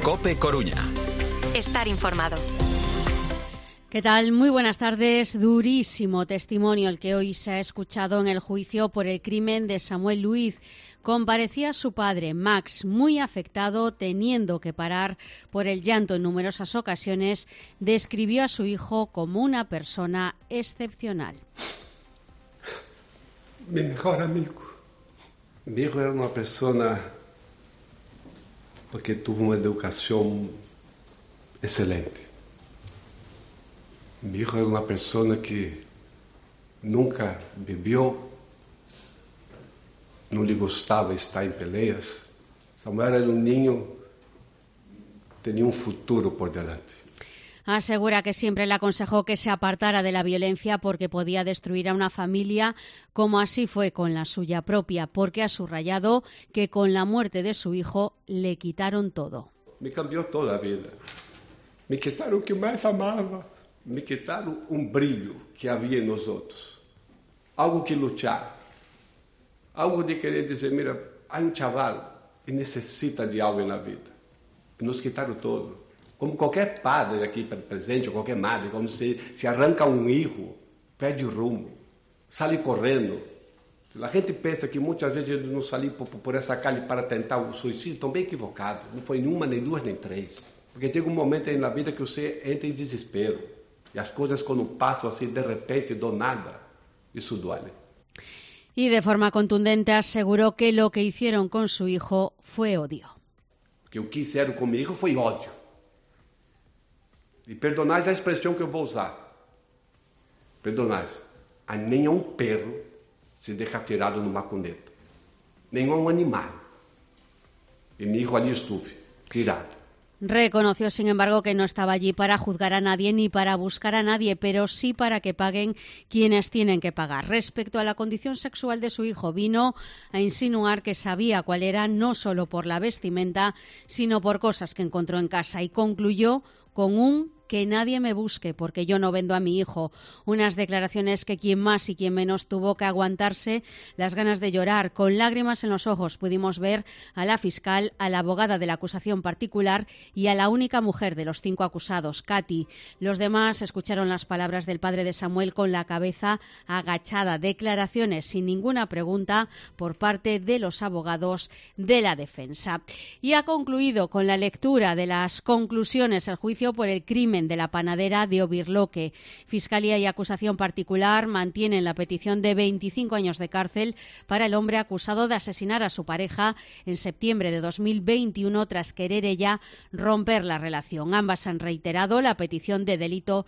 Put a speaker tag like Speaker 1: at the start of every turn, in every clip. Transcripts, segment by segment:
Speaker 1: COPE Coruña.
Speaker 2: Estar informado.
Speaker 3: ¿Qué tal? Muy buenas tardes. Durísimo testimonio el que hoy se ha escuchado en el juicio por el crimen de Samuel Luiz. Comparecía su padre, Max, muy afectado, teniendo que parar por el llanto en numerosas ocasiones. Describió a su hijo como una persona excepcional.
Speaker 4: Mi mejor amigo. Mi hijo era una persona porque tuvo una educación excelente. Mi hijo era una persona que nunca bebió, no le gustaba estar en peleas. Samuel era un niño, tenía un futuro por delante.
Speaker 3: Asegura que siempre le aconsejó que se apartara de la violencia porque podía destruir a una familia, como así fue con la suya propia, porque ha subrayado que con la muerte de su hijo le quitaron todo.
Speaker 4: Me cambió toda la vida. Me quitaron lo que más amaba. Me quitaron un brillo que había en nosotros. Algo que luchar. Algo de querer decir, mira, hay un chaval que necesita de algo en la vida. Y nos quitaron todo. Como qualquer padre aqui presente, ou qualquer madre, como se arranca um hijo, perde o rumo, sai correndo. A gente pensa que muitas vezes eu não saí por essa calle para tentar o suicídio, estão bem equivocados. Não foi nenhuma, nem duas, nem três. Porque tem um momento aí na vida que você entra em desespero. E as coisas quando passam assim, de repente, do nada, isso dói.
Speaker 3: Y de forma contundente aseguró que lo que hicieron con su hijo fue odio.
Speaker 4: Que o que fizeram com meu hijo foi ódio. E perdonais a expressão que eu vou usar. Perdonais. A nenhum perro se deixa tirado numa cuneta. Nenhum animal. E meu hijo ali estuve, tirado.
Speaker 3: Reconoció, sin embargo, que no estaba allí para juzgar a nadie ni para buscar a nadie, pero sí para que paguen quienes tienen que pagar. Respecto a la condición sexual de su hijo, vino a insinuar que sabía cuál era, no solo por la vestimenta, sino por cosas que encontró en casa, y concluyó con un que nadie me busque porque yo no vendo a mi hijo. Unas declaraciones que quien más y quien menos tuvo que aguantarse las ganas de llorar. Con lágrimas en los ojos pudimos ver a la fiscal, a la abogada de la acusación particular y a la única mujer de los 5 acusados, Katy. Los demás escucharon las palabras del padre de Samuel con la cabeza agachada. Declaraciones sin ninguna pregunta por parte de los abogados de la defensa. Y ha concluido con la lectura de las conclusiones el juicio por el crimen de la panadera de Obirloque. Fiscalía y acusación particular mantienen la petición de 25 años de cárcel para el hombre acusado de asesinar a su pareja en septiembre de 2021 tras querer ella romper la relación. Ambas han retirado la petición de delito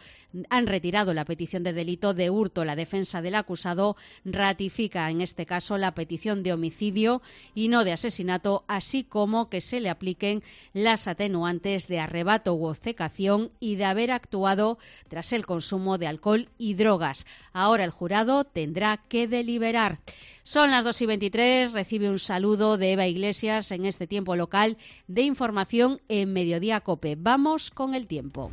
Speaker 3: de hurto. La defensa del acusado ratifica en este caso la petición de homicidio y no de asesinato, así como que se le apliquen las atenuantes de arrebato u obcecación y de haber actuado tras el consumo de alcohol y drogas. Ahora el jurado tendrá que deliberar. Son las 2:23, recibe un saludo de Eva Iglesias en este tiempo local de información en Mediodía COPE. Vamos con el tiempo.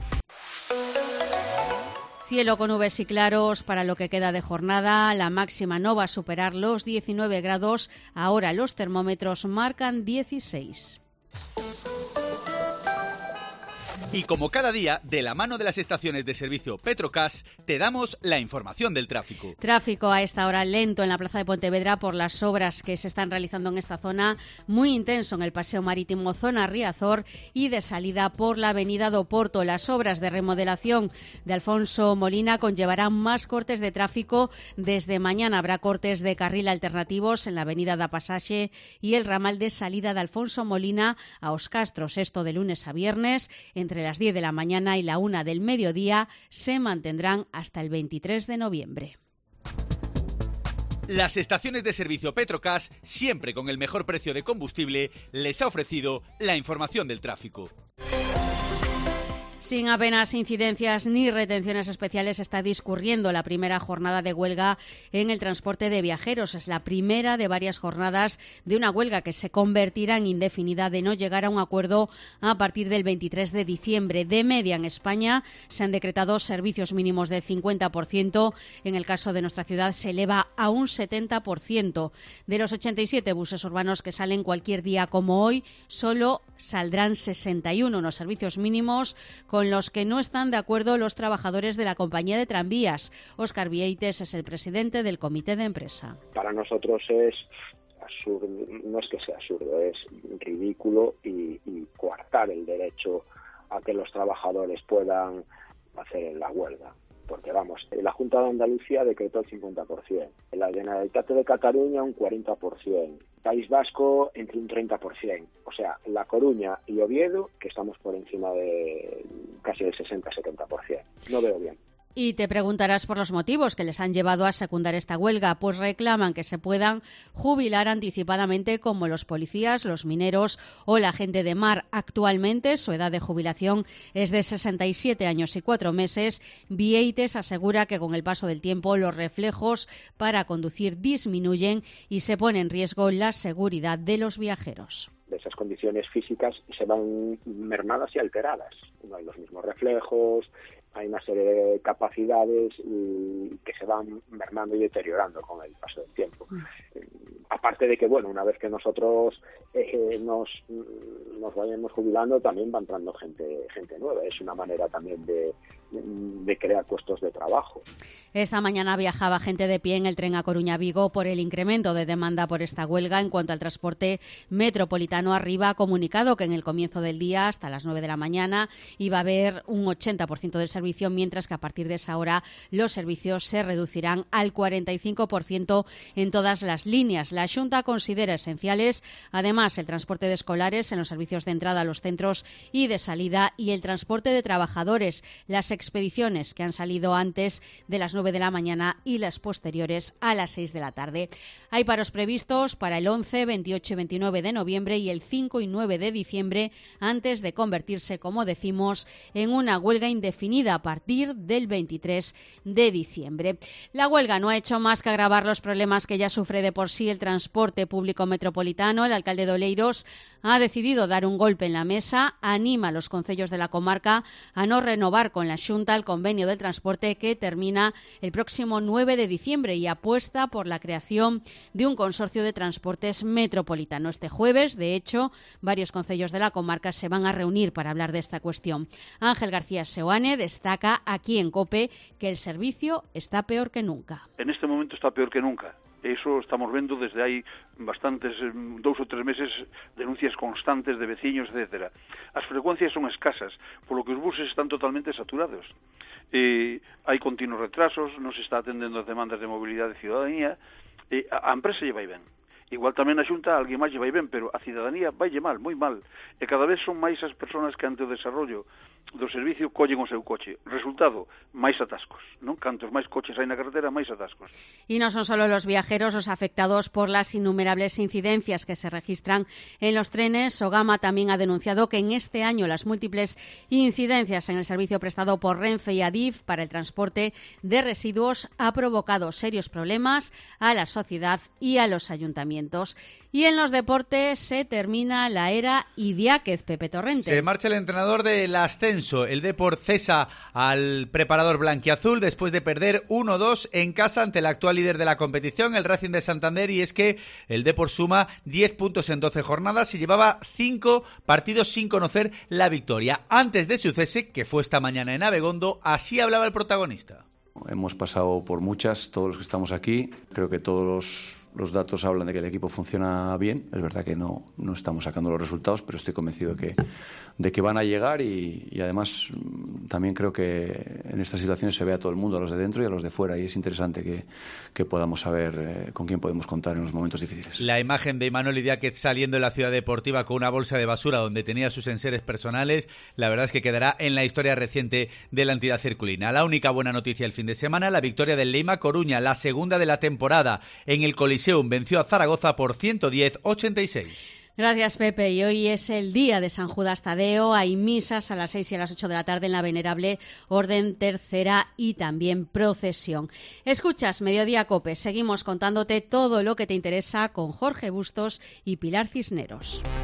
Speaker 3: Cielo con nubes y claros para lo que queda de jornada. La máxima no va a superar los 19 grados. Ahora los termómetros marcan 16.
Speaker 1: Y como cada día, de la mano de las estaciones de servicio Petrocas, te damos la información del tráfico.
Speaker 3: Tráfico a esta hora lento en la plaza de Pontevedra por las obras que se están realizando en esta zona, muy intenso en el paseo marítimo zona Riazor y de salida por la avenida do Porto. Las obras de remodelación de Alfonso Molina conllevarán más cortes de tráfico. Desde mañana habrá cortes de carril alternativos en la avenida da Pasaxe y el ramal de salida de Alfonso Molina a Os Castros. Esto de lunes a viernes entre las 10 de la mañana y la 1 del mediodía se mantendrán hasta el 23 de noviembre.
Speaker 1: Las estaciones de servicio Petrocas, siempre con el mejor precio de combustible, les ha ofrecido la información del tráfico.
Speaker 3: Sin apenas incidencias ni retenciones especiales está discurriendo la primera jornada de huelga en el transporte de viajeros. Es la primera de varias jornadas de una huelga que se convertirá en indefinida de no llegar a un acuerdo a partir del 23 de diciembre. De media en España se han decretado servicios mínimos del 50%. En el caso de nuestra ciudad se eleva a un 70%. De los 87 buses urbanos que salen cualquier día como hoy, solo saldrán 61, unos servicios mínimos con los que no están de acuerdo los trabajadores de la compañía de tranvías. Óscar Vieites es el presidente del comité de empresa.
Speaker 5: Para nosotros es absurdo, no es que sea absurdo, es ridículo y coartar el derecho a que los trabajadores puedan hacer la huelga. Porque vamos, la Junta de Andalucía decretó el 50%, la Generalitat de Cataluña un 40%, País Vasco entre un 30%, o sea, La Coruña y Oviedo, que estamos por encima de casi del 60-70%. No veo bien.
Speaker 3: Y te preguntarás por los motivos que les han llevado a secundar esta huelga. Pues reclaman que se puedan jubilar anticipadamente como los policías, los mineros o la gente de mar. Actualmente su edad de jubilación es de 67 años y 4 meses. Vieites asegura que con el paso del tiempo los reflejos para conducir disminuyen y se pone en riesgo la seguridad de los viajeros.
Speaker 5: Esas condiciones físicas se van mermadas y alteradas. No hay los mismos reflejos, hay una serie de capacidades que se van mermando y deteriorando con el paso del tiempo. Aparte de que, bueno, una vez que nosotros nos vayamos jubilando, también va entrando gente nueva. Es una manera también de crear puestos de trabajo.
Speaker 3: Esta mañana viajaba gente de pie en el tren a Coruña-Vigo por el incremento de demanda por esta huelga. En cuanto al transporte metropolitano, Arriba ha comunicado que en el comienzo del día, hasta las 9 de la mañana, iba a haber un 80% del servicio, mientras que a partir de esa hora los servicios se reducirán al 45% en todas las líneas. La Xunta considera esenciales, además, el transporte de escolares en los servicios de entrada a los centros y de salida y el transporte de trabajadores, las expediciones que han salido antes de las 9 de la mañana y las posteriores a las 6 de la tarde. Hay paros previstos para el 11, 28 y 29 de noviembre y el 5 y 9 de diciembre, antes de convertirse, como decimos, en una huelga indefinida a partir del 23 de diciembre. La huelga no ha hecho más que agravar los problemas que ya sufre de por sí el transporte público metropolitano. El alcalde de Oleiros ha decidido dar un golpe en la mesa, anima a los concellos de la comarca a no renovar con la Xunta el convenio del transporte que termina el próximo 9 de diciembre y apuesta por la creación de un consorcio de transportes metropolitano. Este jueves, de hecho, varios concellos de la comarca se van a reunir para hablar de esta cuestión. Ángel García Seoane destaca aquí en COPE que el servicio está peor que nunca.
Speaker 6: En este momento está peor que nunca. Eso estamos vendo desde hai bastantes, 2 ou 3 meses, denuncias constantes de veciños, etcétera. As frecuencias son escasas, polo que os buses están totalmente saturados. Hai continuos retrasos, non se está atendendo as demandas de mobilidade de ciudadanía, a empresa lle vai ben. Igual tamén a Xunta alguén máis lle vai ben, pero a ciudadanía vai mal, moi mal. E cada vez son máis as persoas que ante o desarrollo do servicio collen o seu coche. Resultado, máis atascos, non? Cantos máis coches hai na carretera, máis atascos.
Speaker 3: Y no son solo los viajeros los afectados por las innumerables incidencias que se registran en los trenes. Sogama también ha denunciado que en este año las múltiples incidencias en el servicio prestado por Renfe y Adif para el transporte de residuos ha provocado serios problemas a la sociedad y a los ayuntamientos. Y en los deportes se termina la era Idiáquez, Pepe Torrente.
Speaker 1: Se marcha el entrenador del ascenso. El Depor cesa al preparador blanquiazul después de perder 1-2 en casa ante el actual líder de la competición, el Racing de Santander, y es que el Depor suma 10 puntos en 12 jornadas y llevaba 5 partidos sin conocer la victoria. Antes de su cese, que fue esta mañana en Abegondo, así hablaba el protagonista.
Speaker 7: Hemos pasado por muchas, todos los que estamos aquí. Creo que todos los datos hablan de que el equipo funciona bien. Es verdad que no estamos sacando los resultados, pero estoy convencido de que van a llegar y además también creo que en estas situaciones se ve a todo el mundo, a los de dentro y a los de fuera, y es interesante que podamos saber con quién podemos contar en los momentos difíciles.
Speaker 1: La imagen de Imanol Idiáquez saliendo de la ciudad deportiva con una bolsa de basura donde tenía sus enseres personales, la verdad es que quedará en la historia reciente de la entidad circulina. La única buena noticia el fin de semana, la victoria del Leima Coruña, la segunda de la temporada. En el Coliseum venció a Zaragoza por 110-86.
Speaker 3: Gracias, Pepe. Y hoy es el día de San Judas Tadeo. Hay misas a las 6 y a las 8 de la tarde en la Venerable Orden Tercera y también procesión. Escuchas Mediodía COPE. Seguimos contándote todo lo que te interesa con Jorge Bustos y Pilar Cisneros.